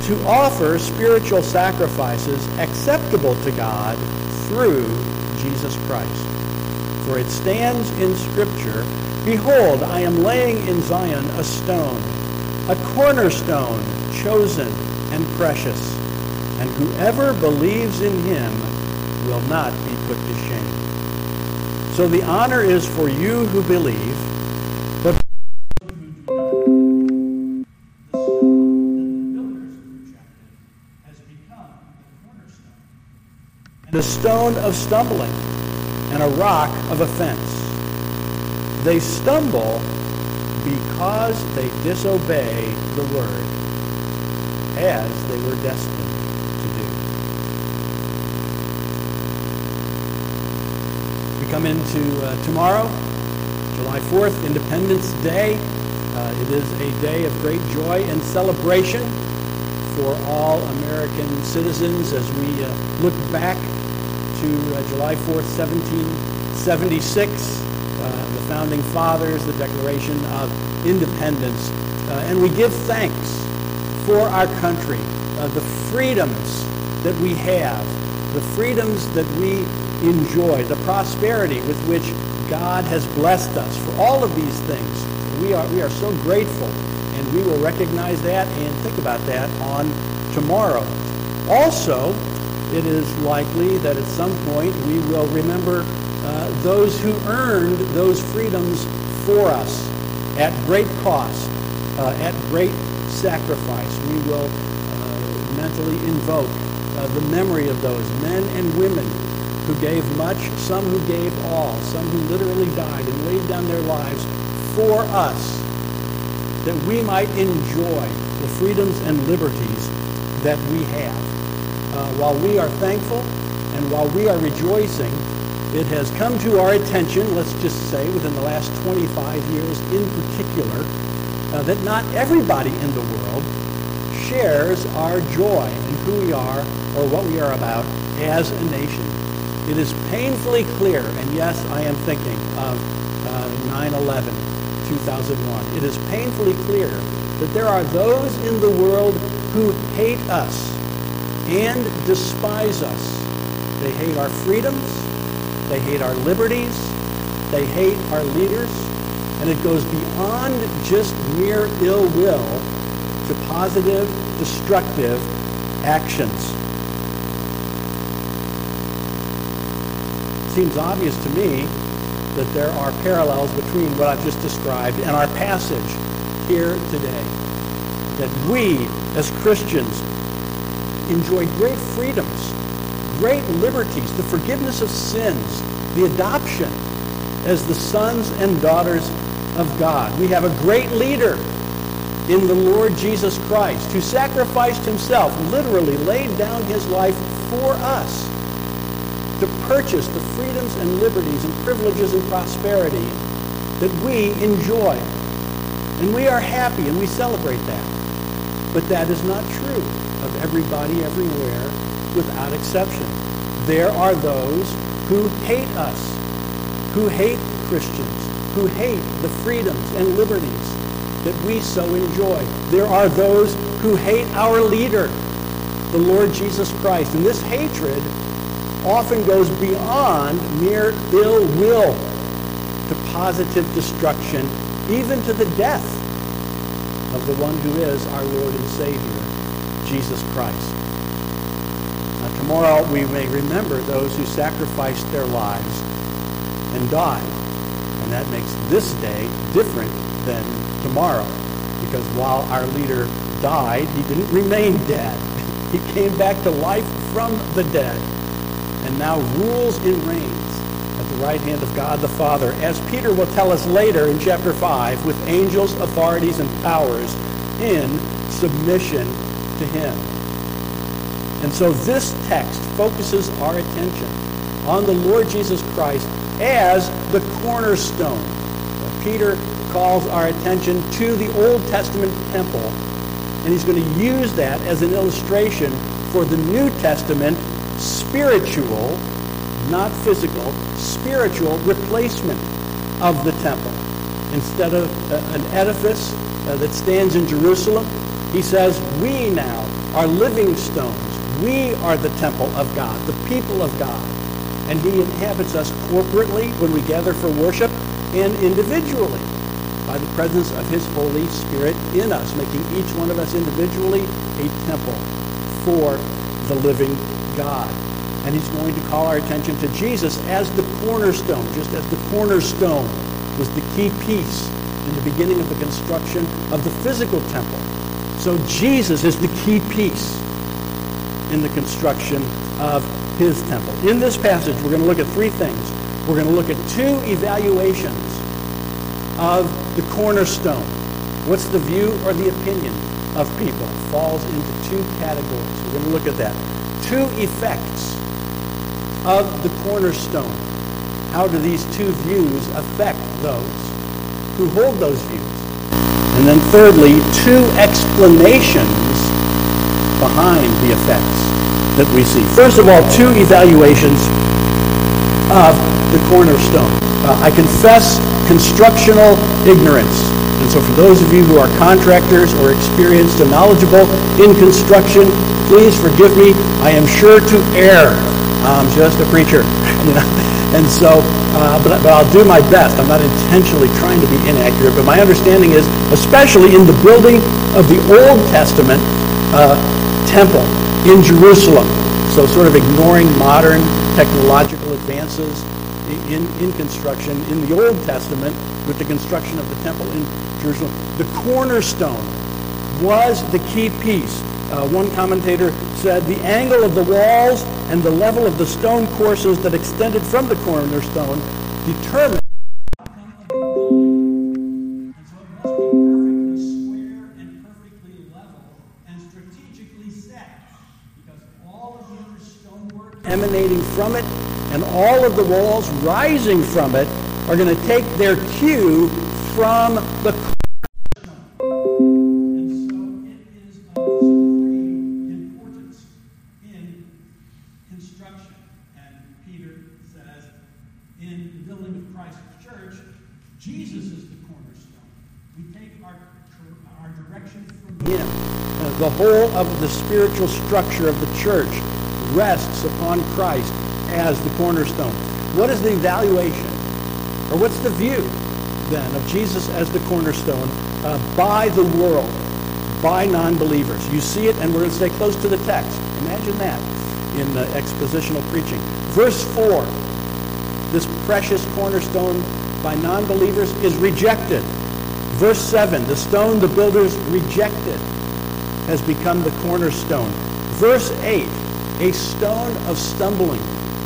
to offer spiritual sacrifices acceptable to God through Jesus Christ. For it stands in Scripture, "Behold, I am laying in Zion a stone, a cornerstone, chosen and precious, and whoever believes in him will not be put to shame." So the honor is for you who believe, but the stone of stumbling and a rock of offense. They stumble because they disobey the word, as they were destined to do. We come into tomorrow, July 4th, Independence Day. It is a day of great joy and celebration for all American citizens as we look back to July 4th, 1776, the Founding Fathers, the Declaration of Independence. And we give thanks for our country, the freedoms that we have, the freedoms that we enjoy, the prosperity with which God has blessed us. For all of these things, we are so grateful, and we will recognize that and think about that on tomorrow. Also, it is likely that at some point we will remember those who earned those freedoms for us at great cost, at great sacrifice. We will mentally invoke the memory of those men and women who gave much, some who gave all, some who literally died and laid down their lives for us, that we might enjoy the freedoms and liberties that we have. While we are thankful and while we are rejoicing, it has come to our attention, let's just say within the last 25 years in particular, that not everybody in the world shares our joy in who we are or what we are about as a nation. It is painfully clear, and yes, I am thinking of 9/11, 2001. It is painfully clear that there are those in the world who hate us and despise us. They hate our freedoms, they hate our liberties, they hate our leaders, and it goes beyond just mere ill will to positive, destructive actions. It seems obvious to me that there are parallels between what I've just described and our passage here today. That we, as Christians, enjoy great freedoms, great liberties, the forgiveness of sins, the adoption as the sons and daughters of God. We have a great leader in the Lord Jesus Christ who sacrificed himself, literally laid down his life for us to purchase the freedoms and liberties and privileges and prosperity that we enjoy. And we are happy and we celebrate that. But that is not true of everybody everywhere without exception. There are those who hate us, who hate Christians, who hate the freedoms and liberties that we so enjoy. There are those who hate our leader, the Lord Jesus Christ. And this hatred often goes beyond mere ill will to positive destruction, even to the death of the one who is our Lord and Savior, Jesus Christ. Now, tomorrow we may remember those who sacrificed their lives and died. And that makes this day different than tomorrow, because while our leader died, he didn't remain dead. He came back to life from the dead and now rules and reigns at the right hand of God the Father, as Peter will tell us later in chapter 5, with angels, authorities, and powers in submission to him. And so this text focuses our attention on the Lord Jesus Christ as the cornerstone. Peter calls our attention to the Old Testament temple, and he's going to use that as an illustration for the New Testament spiritual, not physical, spiritual replacement of the temple. Instead of an edifice that stands in Jerusalem, he says we now are living stones. We are the temple of God, the people of God. And he inhabits us corporately when we gather for worship and individually by the presence of his Holy Spirit in us, making each one of us individually a temple for the living God. And he's going to call our attention to Jesus as the cornerstone, just as the cornerstone was the key piece in the beginning of the construction of the physical temple. So Jesus is the key piece in the construction of his temple. In this passage, we're going to look at three things. We're going to look at two evaluations of the cornerstone. What's the view or the opinion of people? Falls into two categories. We're going to look at that. Two effects of the cornerstone. How do these two views affect those who hold those views? And then thirdly, two explanations behind the effects that we see. First of all, two evaluations of the cornerstone. I confess constructional ignorance. And so for those of you who are contractors or experienced and knowledgeable in construction, please forgive me. I am sure to err. I'm just a preacher. And so, but I'll do my best. I'm not intentionally trying to be inaccurate, but my understanding is, especially in the building of the Old Testament temple in Jerusalem, so sort of ignoring modern technological advances in construction, in the Old Testament, with the construction of the temple in Jerusalem, the cornerstone was the key piece. One commentator said the angle of the walls and the level of the stone courses that extended from the cornerstone determined. And so it must be perfectly square and perfectly level and strategically set, because all of the other stonework emanating from it and all of the walls rising from it are going to take their cue from the cornerstone. Jesus is the cornerstone. We take our direction from him. The whole of the spiritual structure of the church rests upon Christ as the cornerstone. What is the evaluation, or what's the view, then, of Jesus as the cornerstone by the world, by non-believers? You see it, and we're going to stay close to the text. Imagine that in expositional preaching. Verse 4, this precious cornerstone by non-believers is rejected. Verse 7, the stone the builders rejected has become the cornerstone. Verse 8, a stone of stumbling.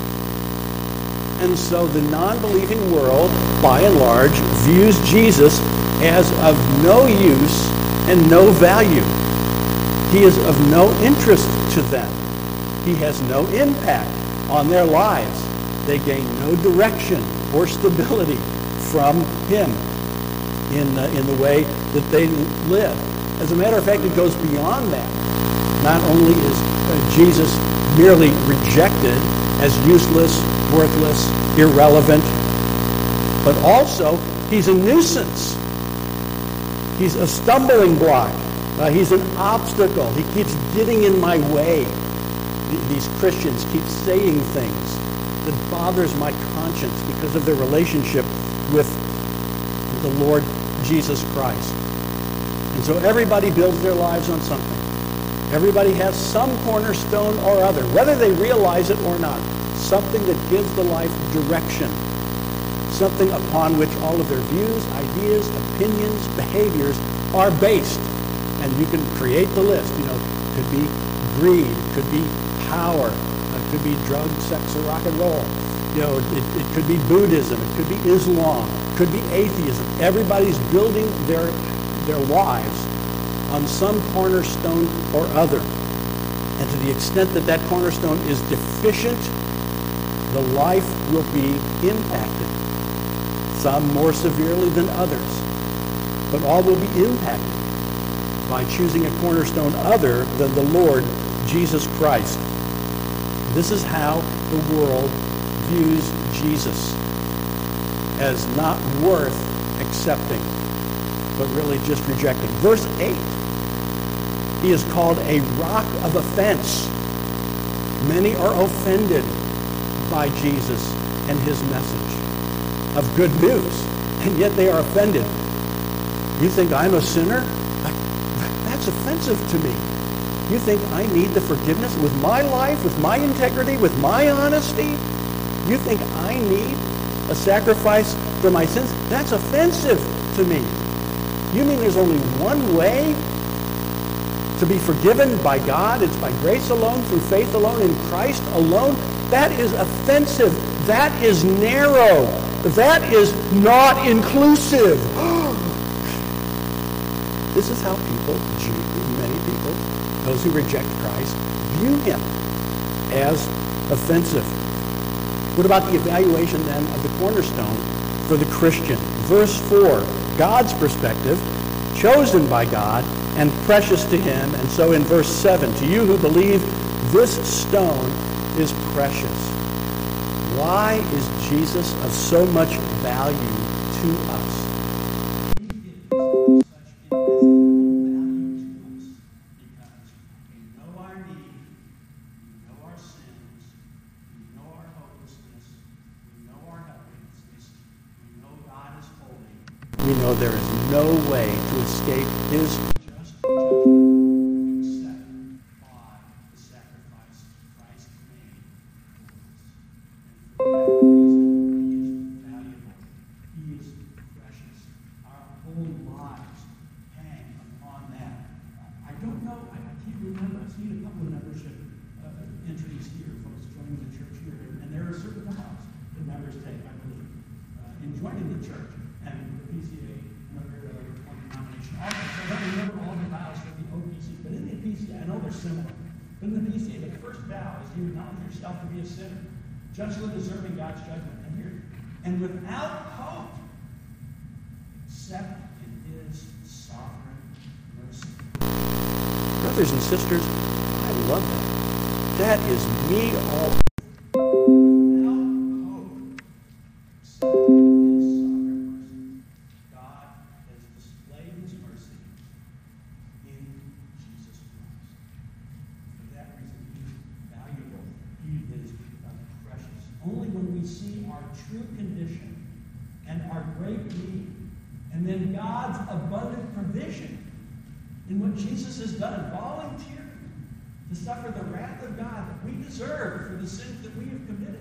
And so the non-believing world, by and large, views Jesus as of no use and no value. He is of no interest to them. He has no impact on their lives. They gain no direction or stability from him in the way that they live. As a matter of fact, it goes beyond that. Not only is Jesus merely rejected as useless, worthless, irrelevant, but also he's a nuisance. He's a stumbling block. He's an obstacle. He keeps getting in my way. These Christians keep saying things that bothers my conscience because of their relationship with the Lord Jesus Christ. And so everybody builds their lives on something. Everybody has some cornerstone or other, whether they realize it or not. Something that gives the life direction. Something upon which all of their views, ideas, opinions, behaviors are based. And you can create the list. It could be greed, it could be power, it could be drugs, sex, or rock and roll. It could be Buddhism, it could be Islam, it could be atheism. Everybody's building their lives on some cornerstone or other. And to the extent that that cornerstone is deficient, the life will be impacted. Some more severely than others. But all will be impacted by choosing a cornerstone other than the Lord Jesus Christ. This is how the world views Jesus, as not worth accepting, but really just rejecting. Verse 8, He is called a rock of offense. Many are offended by Jesus and his message of good news, and yet they are offended. You think I'm a sinner? That's offensive to me. You think I need the forgiveness with my life, with my integrity, with my honesty? You think I need a sacrifice for my sins? That's offensive to me. You mean there's only one way to be forgiven by God? It's by grace alone, through faith alone, in Christ alone? That is offensive. That is narrow. That is not inclusive. This is how many people, those who reject Christ, view him as offensive. What about the evaluation then of the cornerstone for the Christian? Verse 4, God's perspective, chosen by God and precious to him. And so in verse 7, to you who believe, this stone is precious. Why is Jesus of so much value to us? We know there is no way to escape his just judgment except by the sacrifice Christ made for us. And for that reason, he is valuable. He is precious. Our whole lives hang upon that. I don't know. I can't remember. I've seen a couple of membership entries here, folks joining the church here, and there are certain vows that members take, I believe, in joining the church. And the PCA, another denomination. I don't remember all the vows for the OPC, but in the PCA, I know they're similar. But in the PCA, the first vow is you acknowledge yourself to be a sinner, justly deserving God's judgment, and without hope, except in his sovereign mercy. Brothers and sisters, I love that. That is me all. Only when we see our true condition and our great need, and then God's abundant provision in what Jesus has done, volunteering to suffer the wrath of God that we deserve for the sins that we have committed.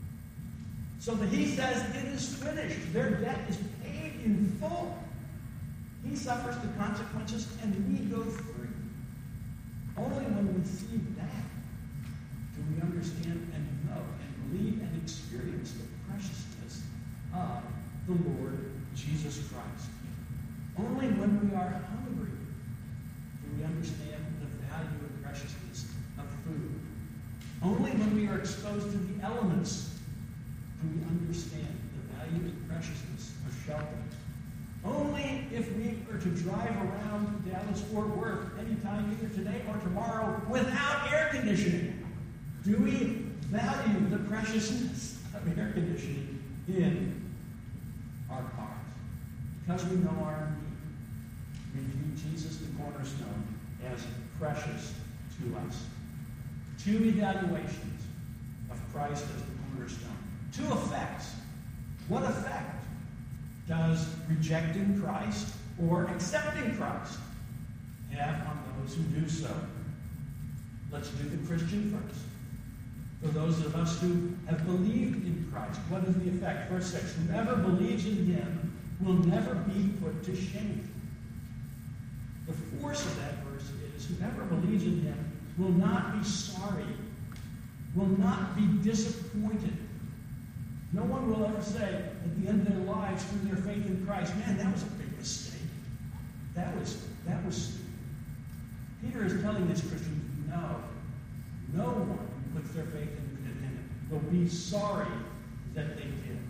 So that he says, it is finished. Their debt is paid in full. He suffers the consequences, and we go free. Only when we see that do we understand and know and believe and experience the preciousness of the Lord Jesus Christ. Only when we are hungry do we understand the value and preciousness of food. Only when we are exposed to the elements do we understand the value and preciousness of shelter. Only if we are to drive around Dallas-Fort Worth anytime either today or tomorrow without air conditioning do we value the preciousness of air conditioning in our cars. Because we know our need, we view Jesus the cornerstone as precious to us. Two evaluations of Christ as the cornerstone. Two effects. What effect does rejecting Christ or accepting Christ have on those who do so? Let's do the Christian first. For those of us who have believed in Christ, what is the effect? Verse 6, whoever believes in him will never be put to shame. The force of that verse is, whoever believes in him will not be sorry, will not be disappointed. No one will ever say at the end of their lives through their faith in Christ, man, that was a big mistake. That was stupid. Peter is telling these Christians, no one who puts their faith in him will be sorry that they did.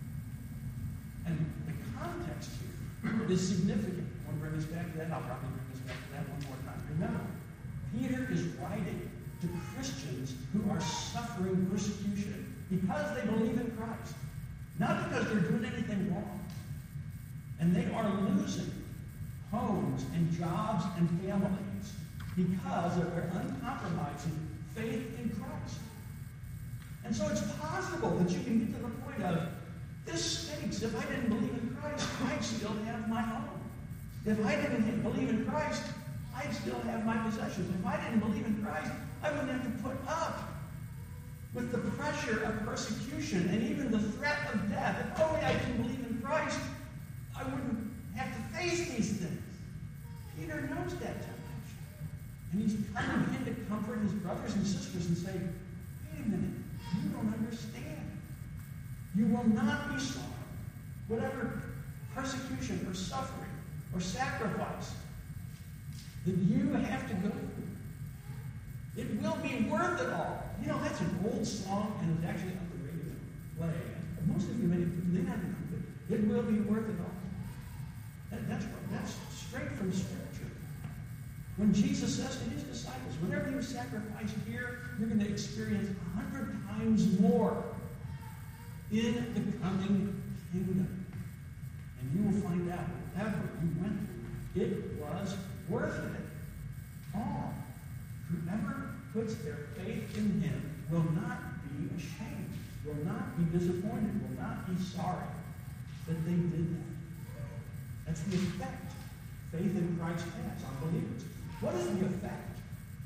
And the context here is significant. I want to bring us back to that. I'll probably bring us back to that one more time. Remember, Peter is writing to Christians who are suffering persecution because they believe in Christ. Not because they're doing anything wrong. And they are losing homes and jobs and families because of their uncompromising faith in Christ. And so it's possible that you can get to the point of, this stinks. If I didn't believe in Christ, I'd still have my home. If I didn't believe in Christ, I'd still have my possessions. If I didn't believe in Christ, I wouldn't have to put up with the pressure of persecution and even the threat of death. If only I didn't believe in Christ, I wouldn't have to face these things. Peter knows that temptation. And he's coming in to comfort his brothers and sisters and say, wait a minute, you don't understand. You will not be sorry. Whatever persecution or suffering or sacrifice that you have to go through, it will be worth it all. You know, that's an old song, and it's actually on the radio play. Most of you may not know it. It will be worth it all. That's straight from Scripture. When Jesus says to his disciples, whenever you sacrifice here, you're going to experience 100 times more in the coming kingdom. And you will find out whatever you went through, it was worth it all. Whoever puts their faith in him will not be ashamed, will not be disappointed, will not be sorry that they did that. That's the effect faith in Christ has on believers. What is the effect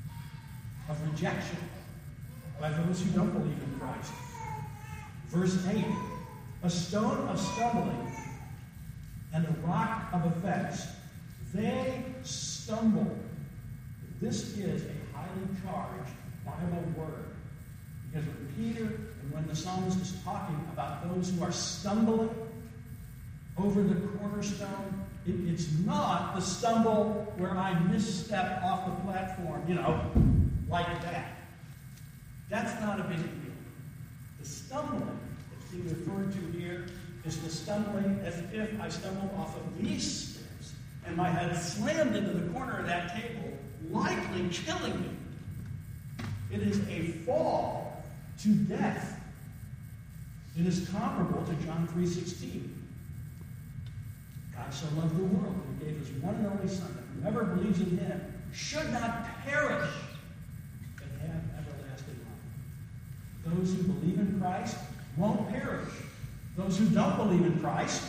of rejection by those who don't believe in Christ? Verse 8, a stone of stumbling and a rock of offense. They stumble. This is a highly charged Bible word. Because when Peter and when the psalmist is talking about those who are stumbling over the cornerstone, it's not the stumble where I misstep off the platform, like that. That's not a big deal. The stumbling that's being referred to here is the stumbling as if I stumbled off of these stairs and my head slammed into the corner of that table, likely killing me. It is a fall to death. It is comparable to John 3:16. God so loved the world that he gave his one and only Son, that whoever believes in him should not perish, but have everlasting life. Those who believe in Christ won't perish. Those who don't believe in Christ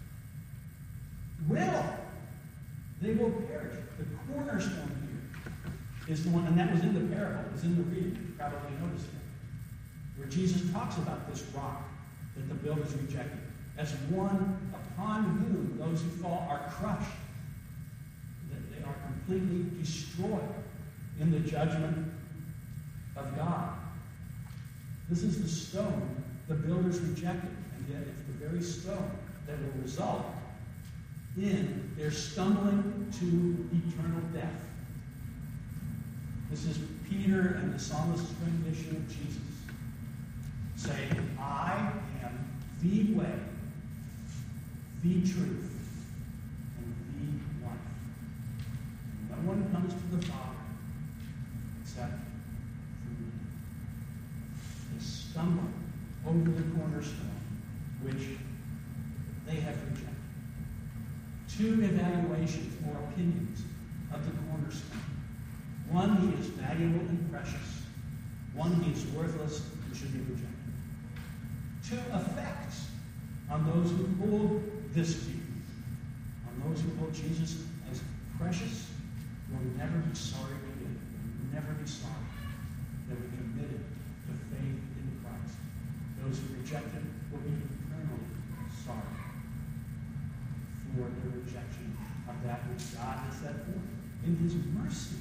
will. They will perish. The cornerstone here is the one, and that was in the parable. It was in the reading. You probably noticed it. Where Jesus talks about this rock that the builders rejected as one upon whom those who fall are crushed. That they are completely destroyed in the judgment of God. This is the stone the builders rejected, and yet it's the very stone that will result in their stumbling to eternal death. This is Peter and the psalmist's rendition of Jesus, saying, I am the way, the truth, and the life. No one comes to the Father except through me. They stumble over the cornerstone, which they have rejected. Two evaluations or opinions of the cornerstone. One, he is valuable and precious. One, he is worthless and should be rejected. Two effects on those who hold this view. On those who hold Jesus as precious, will never be sorry we did. Will never be sorry that we committed to faith in Christ. Those who reject him will be eternally sorry for the rejection of that which God has set forth in his mercy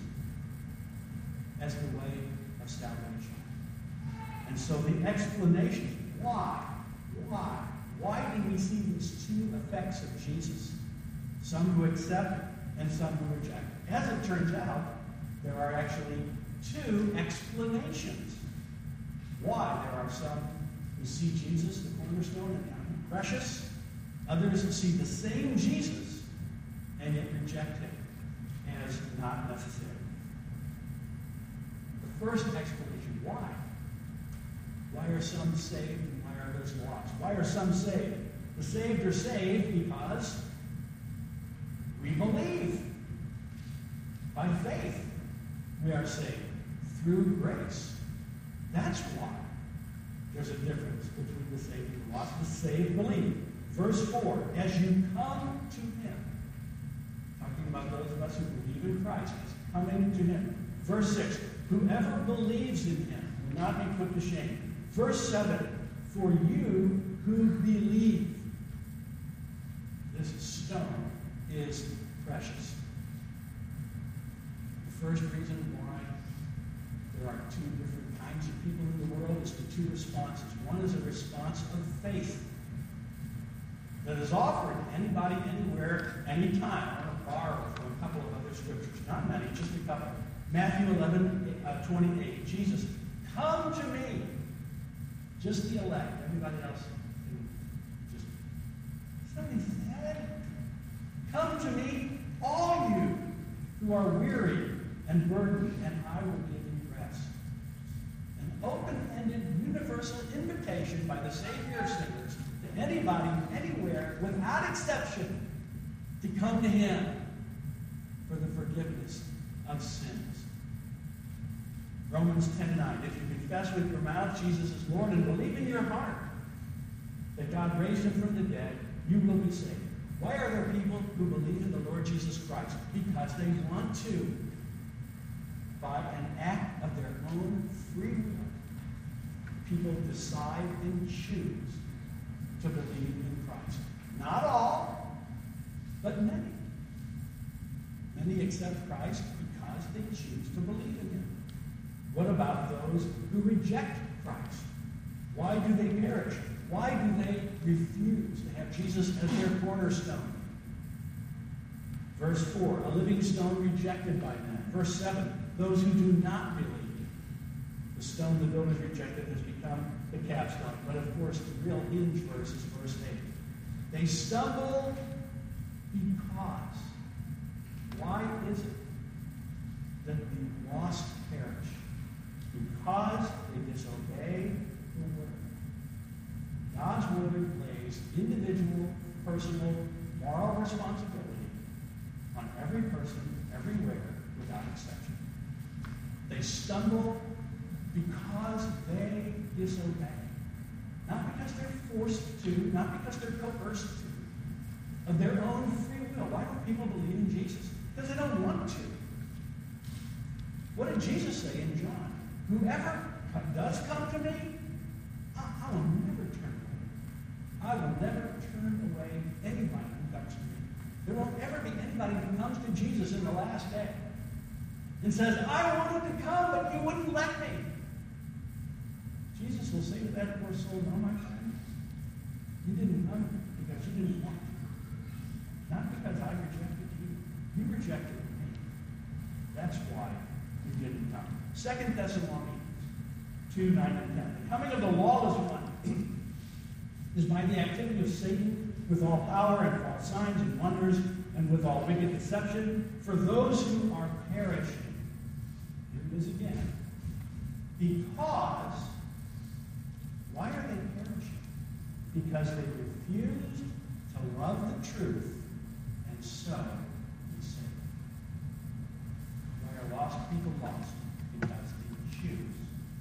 as the way of salvation. And so the explanation, why do we see these two effects of Jesus? Some who accept and some who reject. As it turns out, there are actually two explanations why. There are some who see Jesus, the cornerstone, and count him precious. Others who see the same Jesus and yet reject him as not necessary. The first explanation, why? Why are some saved and why are others lost? Why are some saved? The saved are saved because we believe by faith we are saved through grace. That's why there's a difference between the saved and the lost. The saved believe. Verse 4, as you come to him, talking about those of us who believe in Christ, as coming to him. Verse 6, whoever believes in him will not be put to shame. Verse 7, for you who believe. This stone is precious. The first reason why there are two different kinds of people in the world is the two responses. One is a response of faith that is offered to anybody, anywhere, anytime. I want to borrow from a couple of other scriptures. Not many, just a couple. Matthew 11:28. Jesus, come to me. Just the elect. Everybody else just... Somebody said, come to me, all you who are weary and burdened, and I will give you rest. An open-ended, universal invitation by the Savior of sinners to anybody, anywhere, without exception, to come to him for the forgiveness of sins. Romans 10:9. If you confess with your mouth Jesus is Lord and believe in your heart that God raised him from the dead, you will be saved. Why are there people who believe in the Lord Jesus Christ? Because they want to, by an act of their own free will, people decide and choose to believe in Christ. Not all, but many. Many accept Christ because they choose to believe in him. What about those who reject Christ? Why do they perish? Why do they refuse to have Jesus as their cornerstone? Verse 4, a living stone rejected by men. Verse 7, those who do not believe. The stone the builders rejected has become the capstone. But of course, the real hinge verse is verse 8. They stumble because. Why is it that the lost perish? Because they disobey the word. God's word lays individual, personal, moral responsibility on every person, everywhere, without exception. They stumble because they disobey. Not because they're forced to, not because they're coerced to. Of their own free will. Why don't people believe in Jesus? Because they don't want to. What did Jesus say in John? Whoever does come to me, I will never turn away. I will never turn away anybody who comes to me. There won't ever be anybody who comes to Jesus in the last day and says, I wanted to come, but you wouldn't let me. Jesus will say to that poor soul, no, my friend, you didn't come because you didn't want to. Not because I rejected you. You rejected me. That's why you didn't come. 2 Thessalonians 2:9 and 10. The coming of the lawless one is by the activity of Satan with all power and false signs and wonders and with all wicked deception for those who are perishing. Here it is again. Because, why are they perishing? Because they refused to love the truth and so be saved. Why are lost people lost? Because they choose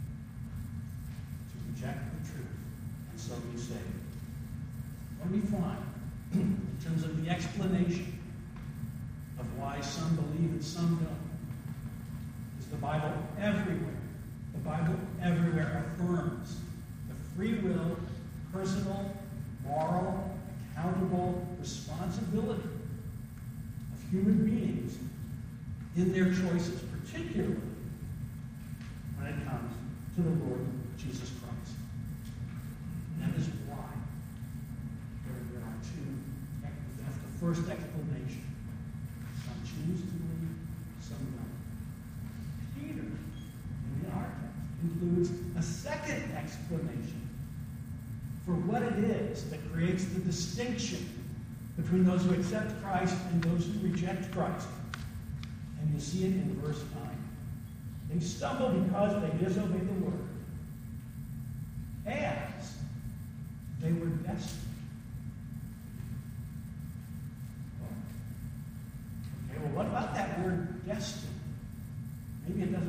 to reject the truth and so be saved. What do we find in terms of the explanation of why some believe and some don't? Is the Bible everywhere? The Bible everywhere affirms the free will, personal, moral, accountable responsibility of human beings in their choices, particularly when it comes to the Lord Jesus Christ. And that is why there are two. That's the first explanation. Some choose to believe, some don't. Peter, in our text, includes a second explanation for what it is that creates the distinction between those who accept Christ and those who reject Christ. And you see it in verse 9. They stumble because they disobey the word, as they were destined. Okay, well, what about that word destined? Maybe it doesn't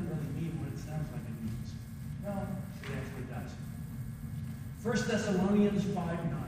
like it means. No, it actually does. 1 Thessalonians 5:9.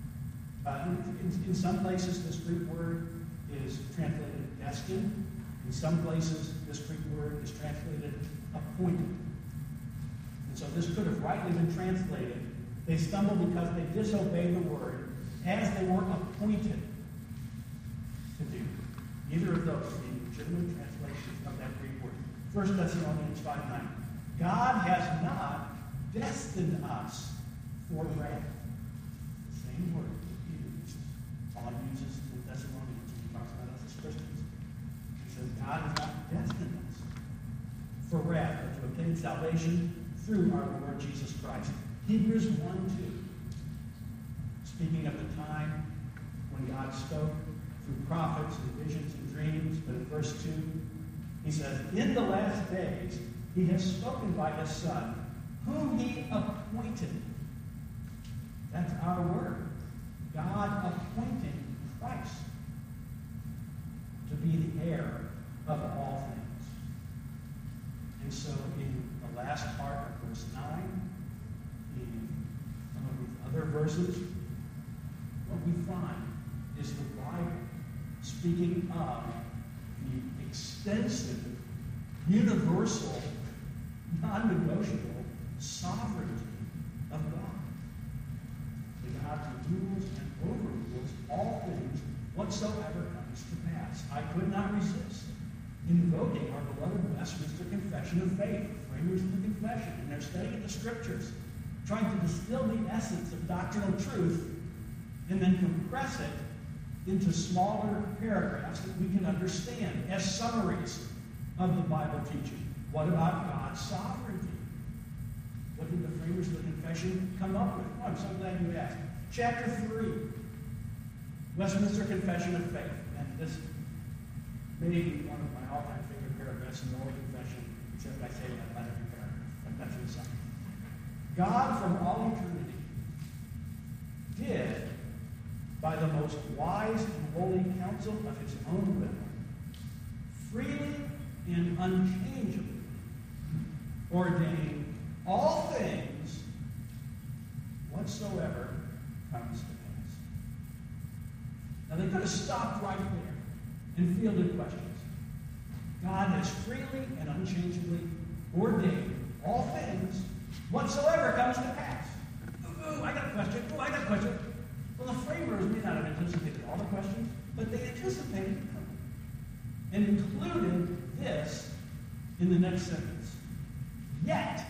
In some places, this Greek word is translated destined. In some places, this Greek word is translated appointed. And so this could have rightly been translated, they stumble because they disobey the word as they were appointed to do. Either of those being legitimate translations of that Greek word. 1 Thessalonians 5:9. God has not destined us for wrath. The same word that Peter uses. Paul uses in Thessalonians when he talks about us as Christians. He says God has not destined us for wrath, but to obtain salvation through our Lord Jesus Christ. Hebrews 1:2. Speaking of the time when God spoke through prophets and visions and dreams, but in verse 2, he says, in the last days, he has spoken by his Son, whom he appointed. That's our word. God appointing Christ to be the heir of all things. And so in the last part of verse 9, in some of these other verses, what we find is the Bible speaking of the extensive, universal, non-negotiable sovereignty of God. The God who rules and overrules all things whatsoever comes to pass. I could not resist invoking our beloved Westminster Confession of Faith, the framers of the Confession, in their study of the Scriptures, trying to distill the essence of doctrinal truth and then compress it into smaller paragraphs that we can understand as summaries of the Bible teaching. What about God's sovereignty? What did the framers of the Confession come up with? Oh, I'm so glad you asked. Chapter 3, Westminster Confession of Faith. And this may be one of my all-time favorite paragraphs in the Holy Confession, except I say that about every paragraph. But that's an aside. God from all eternity did, by the most wise and holy counsel of his own will, freely and unchangeably ordain all things whatsoever comes to pass. Now they could have stopped right there and fielded questions. God has freely and unchangeably ordained all things whatsoever comes to pass. Ooh, I got a question. Ooh, I got a question. Well, the framers may not have anticipated all the questions, but they anticipated them and included this in the next sentence. Yet,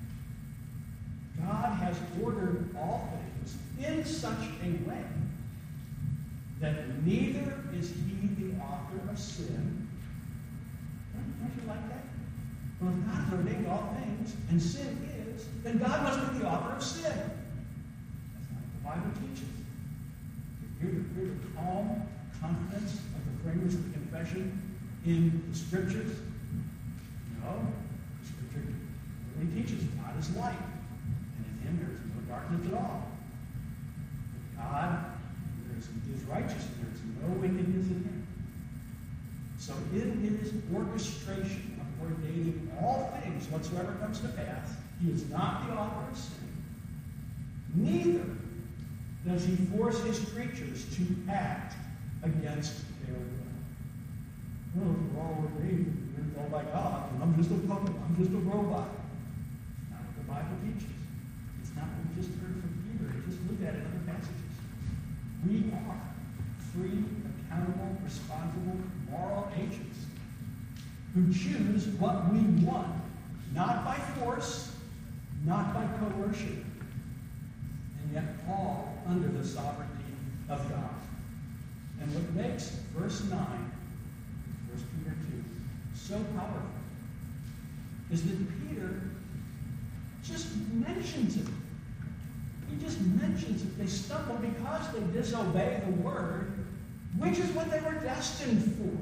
God has ordered all things in such a way that neither is he the author of sin. Don't you like that? Well, if God has ordained all things, and sin is, then God must be the author of sin. That's not what the Bible teaches. Hear the calm confidence of the framers of the Confession in the Scriptures? No. The Scripture really teaches God is light, and in him there is no darkness at all. But God, he is righteous, and there is no wickedness in him. So in his orchestration of ordaining all things whatsoever comes to pass, he is not the author of sin. Neither does he force his creatures to act against their will. Well, we're all ordained, we're all by God, and I'm just a puppet, I'm just a robot. It's not what the Bible teaches. It's not what we just heard from Peter. Just look at it in other passages. We are free, accountable, responsible, moral agents who choose what we want, not by force, not by coercion, and yet all under the sovereignty of God. And what makes verse 9, 1 Peter 2, so powerful is that Peter just mentions it. He just mentions it. They stumble because they disobey the word, which is what they were destined for.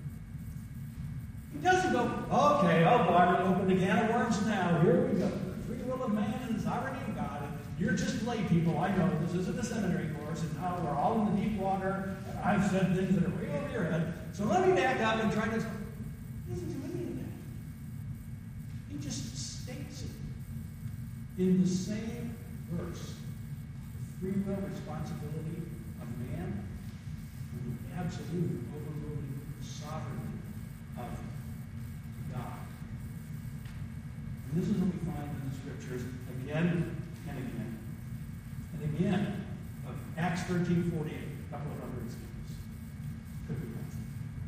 He doesn't go, okay, oh boy, we're going to open a can of worms now. Here we go. The free will of man and the sovereignty of God. And you're just lay people. I know this isn't a seminary course, and now we're all in the deep water, and I've said things that are way over your head. So let me back up and try to... He doesn't do any of that. He just states it in the same verse. The free will responsibility of man and the absolute overruling sovereignty of God. And this is what we find in the scriptures again and again and again. Of Acts 13:48, a couple of other examples. Could be one.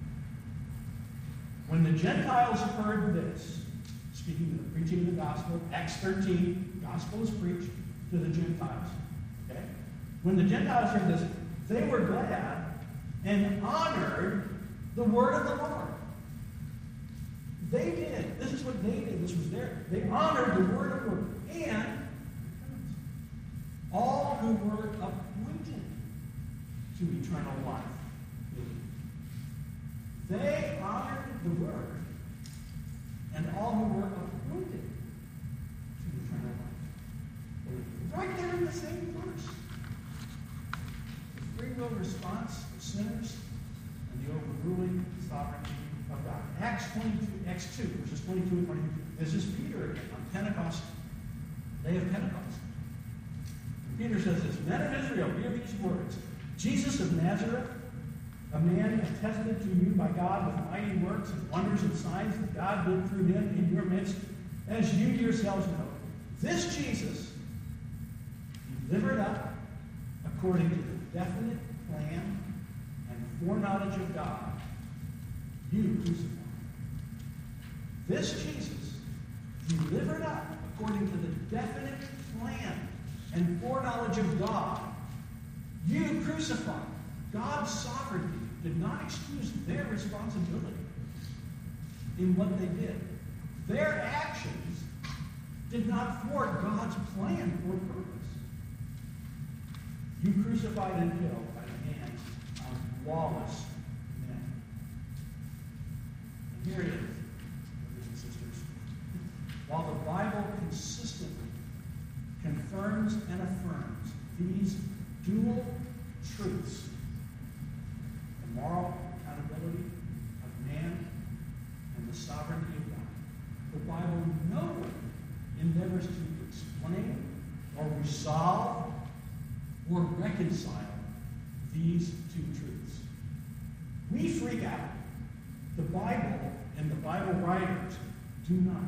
When the Gentiles heard this, speaking of the preaching of the gospel, Acts 13, gospel is preached to the Gentiles. Okay? When the Gentiles heard this, they were glad and honored the word of the Lord. They did. This is what they did. This was there. They honored the word of the Lord. And all who were appointed to eternal life believed. They honored the word, and all who were appointed to eternal life believed. Right there in the same verse. The free will response of sinners and the overruling sovereignty of God. Acts 2, verses 22 and 23. This is Peter again on Pentecost, day of Pentecost. Peter says this, men of Israel, hear these words. Jesus of Nazareth, a man attested to you by God with mighty works and wonders and signs that God did through him in your midst, as you yourselves know. This Jesus, delivered up according to the definite plan and foreknowledge of God, you crucified. This Jesus, delivered up according to the definite plan and foreknowledge of God, you crucified. God's sovereignty did not excuse their responsibility in what they did. Their actions did not thwart God's plan or purpose. You crucified and killed by the hands of lawless men. And here it is, brothers and sisters. While the Bible consistently confirms and affirms these dual truths, the moral accountability of man and the sovereignty of God, the Bible nowhere endeavors to explain or resolve or reconcile these two truths. We freak out. The Bible and the Bible writers do not.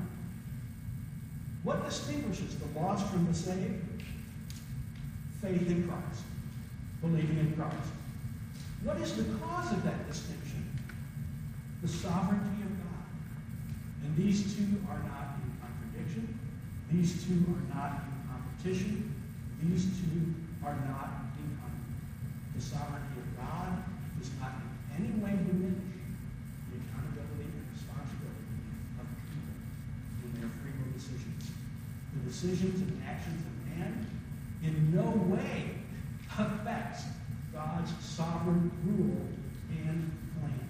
What distinguishes the lost from the saved? Faith in Christ. Believing in Christ. What is the cause of that distinction? The sovereignty of God. And these two are not in contradiction. These two are not in competition. These two are not in conflict. The sovereignty of God does not in any way diminish the accountability and responsibility of people in their free will decisions. The decisions and actions of man in no way affects God's sovereign rule and plan.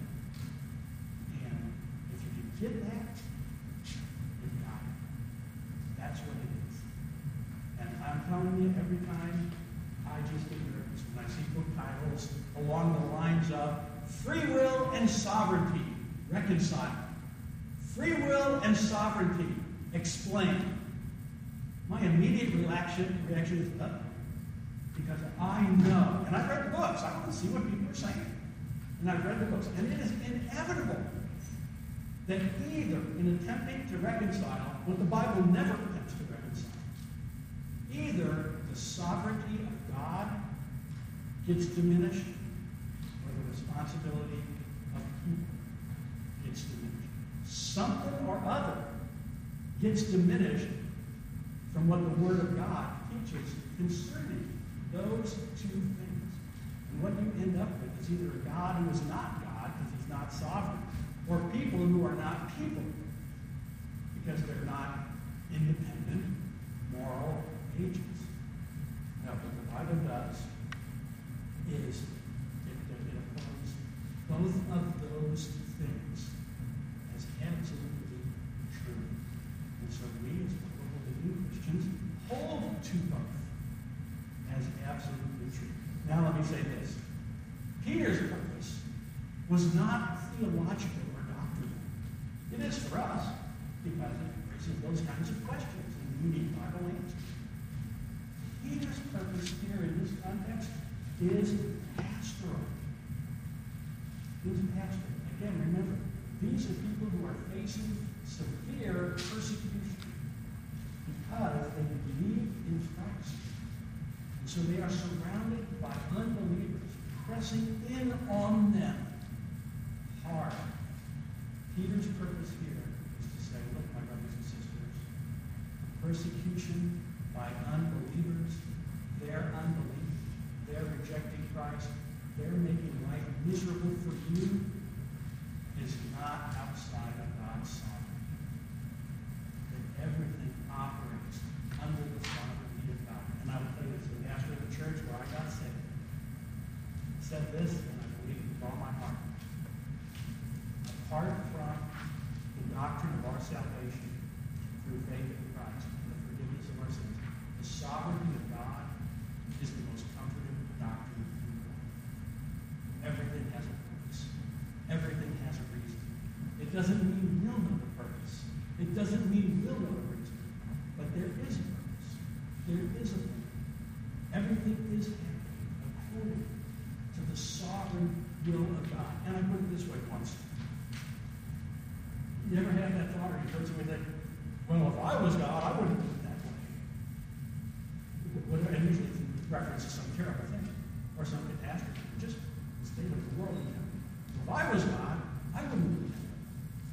And if you can get that, you've got it. That's what it is. And I'm telling you, every time I just get nervous when I see book titles along the lines of free will and sovereignty reconciled. Free will and sovereignty explained. My immediate reaction is because I know, and I've read the books. I want to see what people are saying. And I've read the books. And it is inevitable that either in attempting to reconcile what the Bible never attempts to reconcile, either the sovereignty of God gets diminished or the responsibility of people gets diminished. Something or other gets diminished from what the Word of God teaches concerning those two things. And what you end up with is either a God who is not God because he's not sovereign, or people who are not people because they're not independent moral agents. Now, what the Bible does is it affirms both of those things as absolutely true. And so we, as believing Christians, hold to both as absolutely true. Now let me say this. Peter's purpose was not theological or doctrinal. It is for us because it raises those kinds of questions. You need Bible answers. Peter's purpose here in this context is pastoral. Is pastoral. Again, remember, these are people who are facing severe persecution because they believe in Christ. And so they are surrounded by unbelievers, pressing in on them hard. Peter's purpose here is to say, look, my brothers and sisters, persecution by unbelievers, their unbelief, their rejecting Christ, their making life miserable for you, is not outside of God's sovereignty. That everything operates under the sovereignty of God. And I will tell you this, the pastor of the church where I got saved said this, and I believe it with all my heart. Apart from the doctrine of our salvation through faith in Christ and the forgiveness of our sins, the sovereignty of God is the most comforting doctrine in the world. Everything has a purpose. Everything has a reason. It doesn't mean we'll know the purpose. It doesn't mean we'll know the reason. But there is a purpose. There is a plan. Everything is happening according to the sovereign will of God. And I put it this way once. You ever had that thought, or you heard somebody think, well, if I was God, I wouldn't do it that way. And usually it's in reference to some terrible thing or some catastrophe, or just the state of the world in general. If I was God, I wouldn't do it that way.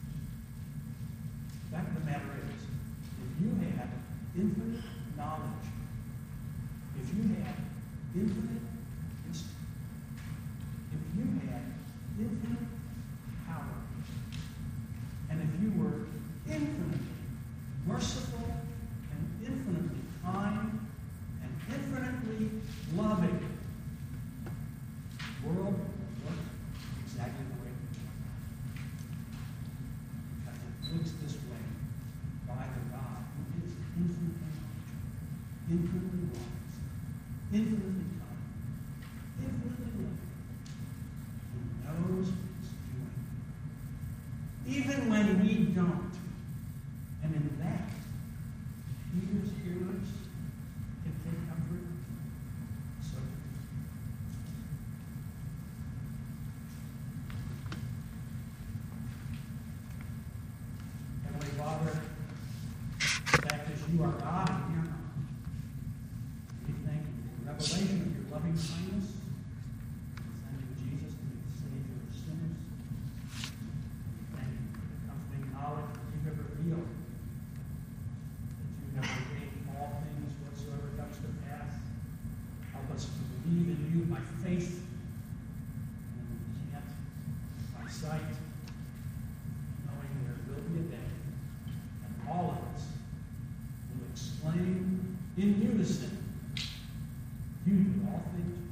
The fact of the matter is, if you had infinite knowledge, if you had infinite wisdom, if you had infinite power, and if you were infinitely merciful and infinitely kind and infinitely loving, the world would look exactly the way it would. Because it looks this way by the God who is infinitely knowledgeable, infinitely wise, infinitely kind, infinitely loving, who knows what he's doing. Even when we don't. And in that, Peter's hearers can take comfort. So, Heavenly Father, the fact is you are God and we are not. We thank you for the revelation of your loving kindness, sending Jesus to be the Savior of sinners. We thank you for the comforting knowledge that you have revealed, that you have ordained all things whatsoever comes to pass. Help us to believe in you by faith, and yet by sight, knowing there will be a day, and all of us will exclaim in unison, you do all things